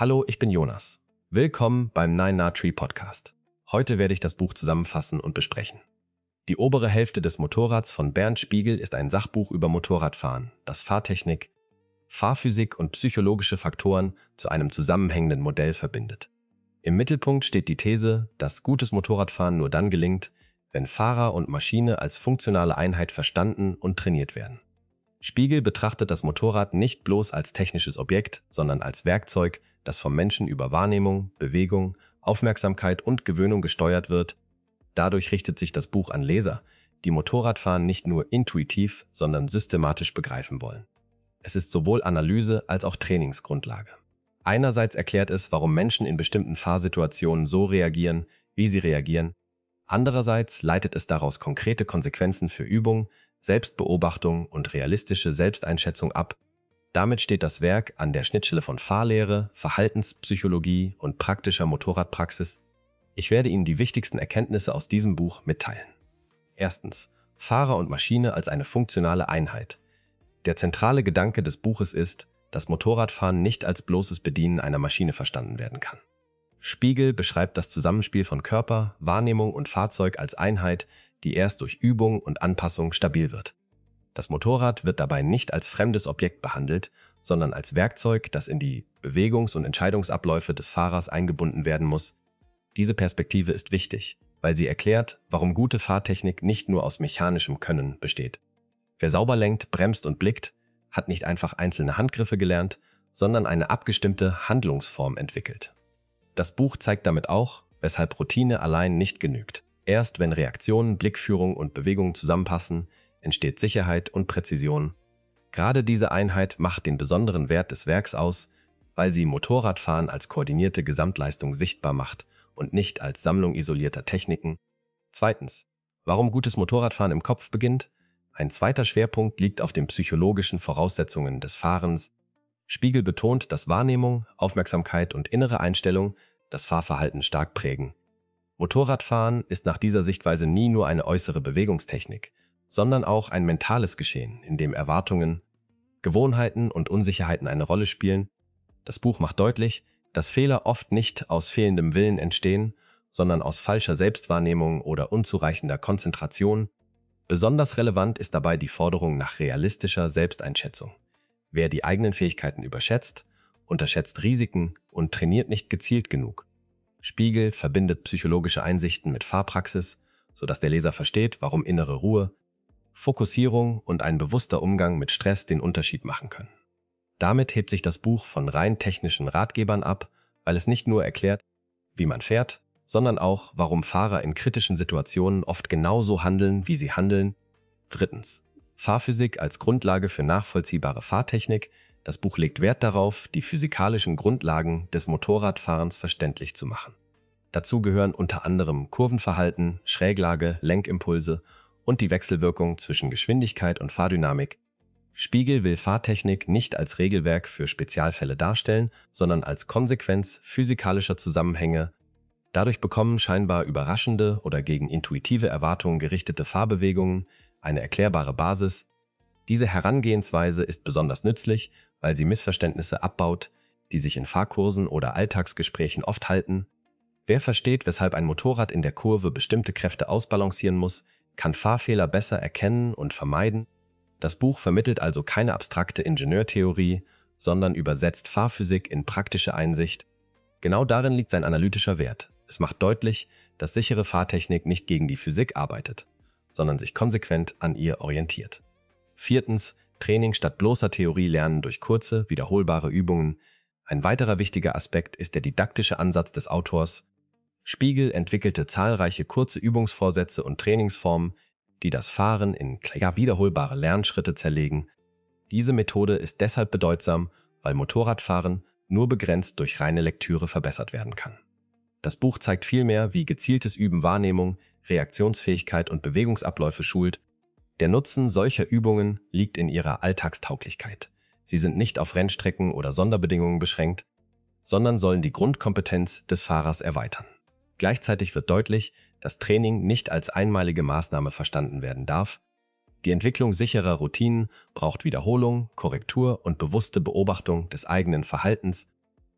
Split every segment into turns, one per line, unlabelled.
Hallo, ich bin Jonas. Willkommen beim Nine Na Tree Podcast. Heute werde ich das Buch zusammenfassen und besprechen. Die obere Hälfte des Motorrads von Bernd Spiegel ist ein Sachbuch über Motorradfahren, das Fahrtechnik, Fahrphysik und psychologische Faktoren zu einem zusammenhängenden Modell verbindet. Im Mittelpunkt steht die These, dass gutes Motorradfahren nur dann gelingt, wenn Fahrer und Maschine als funktionale Einheit verstanden und trainiert werden. Spiegel betrachtet das Motorrad nicht bloß als technisches Objekt, sondern als Werkzeug, das vom Menschen über Wahrnehmung, Bewegung, Aufmerksamkeit und Gewöhnung gesteuert wird. Dadurch richtet sich das Buch an Leser, die Motorradfahren nicht nur intuitiv, sondern systematisch begreifen wollen. Es ist sowohl Analyse als auch Trainingsgrundlage. Einerseits erklärt es, warum Menschen in bestimmten Fahrsituationen so reagieren, wie sie reagieren. Andererseits leitet es daraus konkrete Konsequenzen für Übung, Selbstbeobachtung und realistische Selbsteinschätzung ab. Damit steht das Werk an der Schnittstelle von Fahrlehre, Verhaltenspsychologie und praktischer Motorradpraxis. Ich werde Ihnen die wichtigsten Erkenntnisse aus diesem Buch mitteilen. Erstens. Fahrer und Maschine als eine funktionale Einheit. Der zentrale Gedanke des Buches ist, dass Motorradfahren nicht als bloßes Bedienen einer Maschine verstanden werden kann. Spiegel beschreibt das Zusammenspiel von Körper, Wahrnehmung und Fahrzeug als Einheit, die erst durch Übung und Anpassung stabil wird. Das Motorrad wird dabei nicht als fremdes Objekt behandelt, sondern als Werkzeug, das in die Bewegungs- und Entscheidungsabläufe des Fahrers eingebunden werden muss. Diese Perspektive ist wichtig, weil sie erklärt, warum gute Fahrtechnik nicht nur aus mechanischem Können besteht. Wer sauber lenkt, bremst und blickt, hat nicht einfach einzelne Handgriffe gelernt, sondern eine abgestimmte Handlungsform entwickelt. Das Buch zeigt damit auch, weshalb Routine allein nicht genügt. Erst wenn Reaktionen, Blickführung und Bewegung zusammenpassen, entsteht Sicherheit und Präzision. Gerade diese Einheit macht den besonderen Wert des Werks aus, weil sie Motorradfahren als koordinierte Gesamtleistung sichtbar macht und nicht als Sammlung isolierter Techniken. Zweitens. Warum gutes Motorradfahren im Kopf beginnt? Ein zweiter Schwerpunkt liegt auf den psychologischen Voraussetzungen des Fahrens. Spiegel betont, dass Wahrnehmung, Aufmerksamkeit und innere Einstellung das Fahrverhalten stark prägen. Motorradfahren ist nach dieser Sichtweise nie nur eine äußere Bewegungstechnik, sondern auch ein mentales Geschehen, in dem Erwartungen, Gewohnheiten und Unsicherheiten eine Rolle spielen. Das Buch macht deutlich, dass Fehler oft nicht aus fehlendem Willen entstehen, sondern aus falscher Selbstwahrnehmung oder unzureichender Konzentration. Besonders relevant ist dabei die Forderung nach realistischer Selbsteinschätzung. Wer die eigenen Fähigkeiten überschätzt, unterschätzt Risiken und trainiert nicht gezielt genug. Spiegel verbindet psychologische Einsichten mit Fahrpraxis, sodass der Leser versteht, warum innere Ruhe, Fokussierung und ein bewusster Umgang mit Stress den Unterschied machen können. Damit hebt sich das Buch von rein technischen Ratgebern ab, weil es nicht nur erklärt, wie man fährt, sondern auch, warum Fahrer in kritischen Situationen oft genauso handeln, wie sie handeln. Drittens. Fahrphysik als Grundlage für nachvollziehbare Fahrtechnik. Das Buch legt Wert darauf, die physikalischen Grundlagen des Motorradfahrens verständlich zu machen. Dazu gehören unter anderem Kurvenverhalten, Schräglage, Lenkimpulse und die Wechselwirkung zwischen Geschwindigkeit und Fahrdynamik. Spiegel will Fahrtechnik nicht als Regelwerk für Spezialfälle darstellen, sondern als Konsequenz physikalischer Zusammenhänge. Dadurch bekommen scheinbar überraschende oder gegen intuitive Erwartungen gerichtete Fahrbewegungen eine erklärbare Basis. Diese Herangehensweise ist besonders nützlich, weil sie Missverständnisse abbaut, die sich in Fahrkursen oder Alltagsgesprächen oft halten. Wer versteht, weshalb ein Motorrad in der Kurve bestimmte Kräfte ausbalancieren muss, kann Fahrfehler besser erkennen und vermeiden. Das Buch vermittelt also keine abstrakte Ingenieurtheorie, sondern übersetzt Fahrphysik in praktische Einsicht. Genau darin liegt sein analytischer Wert. Es macht deutlich, dass sichere Fahrtechnik nicht gegen die Physik arbeitet, sondern sich konsequent an ihr orientiert. Viertens. Training statt bloßer Theorie lernen durch kurze, wiederholbare Übungen. Ein weiterer wichtiger Aspekt ist der didaktische Ansatz des Autors. Spiegel entwickelte zahlreiche kurze Übungsvorsätze und Trainingsformen, die das Fahren in wiederholbare Lernschritte zerlegen. Diese Methode ist deshalb bedeutsam, weil Motorradfahren nur begrenzt durch reine Lektüre verbessert werden kann. Das Buch zeigt vielmehr, wie gezieltes Üben Wahrnehmung, Reaktionsfähigkeit und Bewegungsabläufe schult. Der Nutzen solcher Übungen liegt in ihrer Alltagstauglichkeit. Sie sind nicht auf Rennstrecken oder Sonderbedingungen beschränkt, sondern sollen die Grundkompetenz des Fahrers erweitern. Gleichzeitig wird deutlich, dass Training nicht als einmalige Maßnahme verstanden werden darf. Die Entwicklung sicherer Routinen braucht Wiederholung, Korrektur und bewusste Beobachtung des eigenen Verhaltens.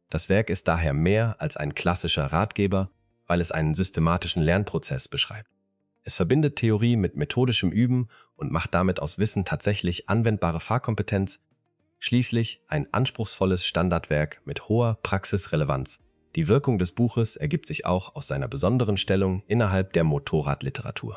Das Werk ist daher mehr als ein klassischer Ratgeber, weil es einen systematischen Lernprozess beschreibt. Es verbindet Theorie mit methodischem Üben und macht damit aus Wissen tatsächlich anwendbare Fahrkompetenz. Schließlich ein anspruchsvolles Standardwerk mit hoher Praxisrelevanz. Die Wirkung des Buches ergibt sich auch aus seiner besonderen Stellung innerhalb der Motorradliteratur.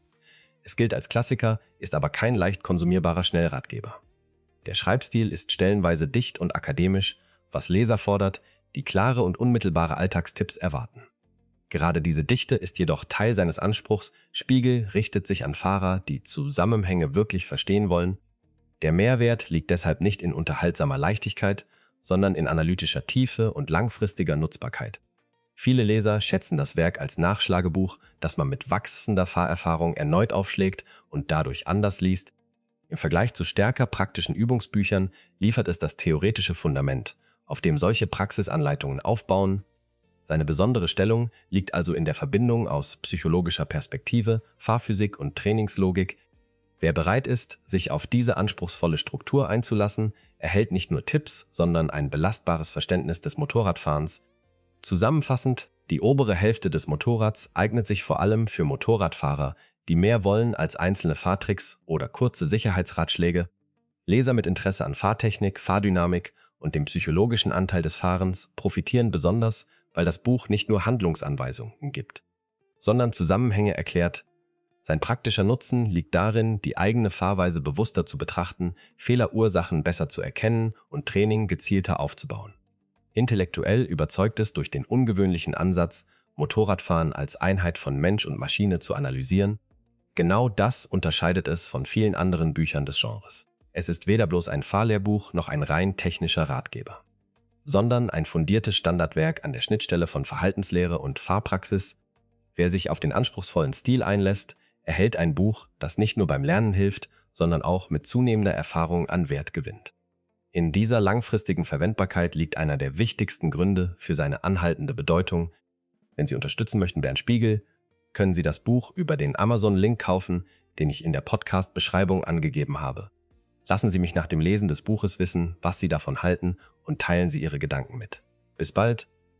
Es gilt als Klassiker, ist aber kein leicht konsumierbarer Schnellratgeber. Der Schreibstil ist stellenweise dicht und akademisch, was Leser fordert, die klare und unmittelbare Alltagstipps erwarten. Gerade diese Dichte ist jedoch Teil seines Anspruchs. Spiegel richtet sich an Fahrer, die Zusammenhänge wirklich verstehen wollen. Der Mehrwert liegt deshalb nicht in unterhaltsamer Leichtigkeit, sondern in analytischer Tiefe und langfristiger Nutzbarkeit. Viele Leser schätzen das Werk als Nachschlagebuch, das man mit wachsender Fahrerfahrung erneut aufschlägt und dadurch anders liest. Im Vergleich zu stärker praktischen Übungsbüchern liefert es das theoretische Fundament, auf dem solche Praxisanleitungen aufbauen. Seine besondere Stellung liegt also in der Verbindung aus psychologischer Perspektive, Fahrphysik und Trainingslogik. Wer bereit ist, sich auf diese anspruchsvolle Struktur einzulassen, erhält nicht nur Tipps, sondern ein belastbares Verständnis des Motorradfahrens. Zusammenfassend, die obere Hälfte des Motorrads eignet sich vor allem für Motorradfahrer, die mehr wollen als einzelne Fahrtricks oder kurze Sicherheitsratschläge. Leser mit Interesse an Fahrtechnik, Fahrdynamik und dem psychologischen Anteil des Fahrens profitieren besonders, weil das Buch nicht nur Handlungsanweisungen gibt, sondern Zusammenhänge erklärt. Sein praktischer Nutzen liegt darin, die eigene Fahrweise bewusster zu betrachten, Fehlerursachen besser zu erkennen und Training gezielter aufzubauen. Intellektuell überzeugt es durch den ungewöhnlichen Ansatz, Motorradfahren als Einheit von Mensch und Maschine zu analysieren. Genau das unterscheidet es von vielen anderen Büchern des Genres. Es ist weder bloß ein Fahrlehrbuch noch ein rein technischer Ratgeber, sondern ein fundiertes Standardwerk an der Schnittstelle von Verhaltenslehre und Fahrpraxis. Wer sich auf den anspruchsvollen Stil einlässt, erhält ein Buch, das nicht nur beim Lernen hilft, sondern auch mit zunehmender Erfahrung an Wert gewinnt. In dieser langfristigen Verwendbarkeit liegt einer der wichtigsten Gründe für seine anhaltende Bedeutung. Wenn Sie unterstützen möchten Bernd Spiegel, können Sie das Buch über den Amazon-Link kaufen, den ich in der Podcast-Beschreibung angegeben habe. Lassen Sie mich nach dem Lesen des Buches wissen, was Sie davon halten und teilen Sie Ihre Gedanken mit. Bis bald!